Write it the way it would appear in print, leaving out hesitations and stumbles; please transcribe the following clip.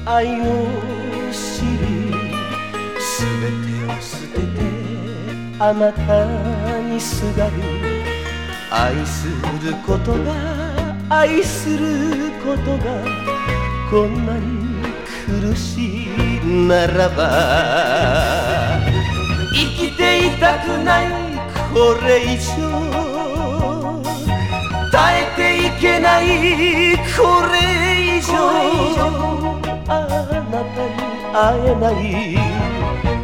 愛を知りすべてを捨ててあなたにすがる愛することが愛することがこんなに苦しいならば生きていたくないこれ以上耐えていけないこれ以上あなたに会えない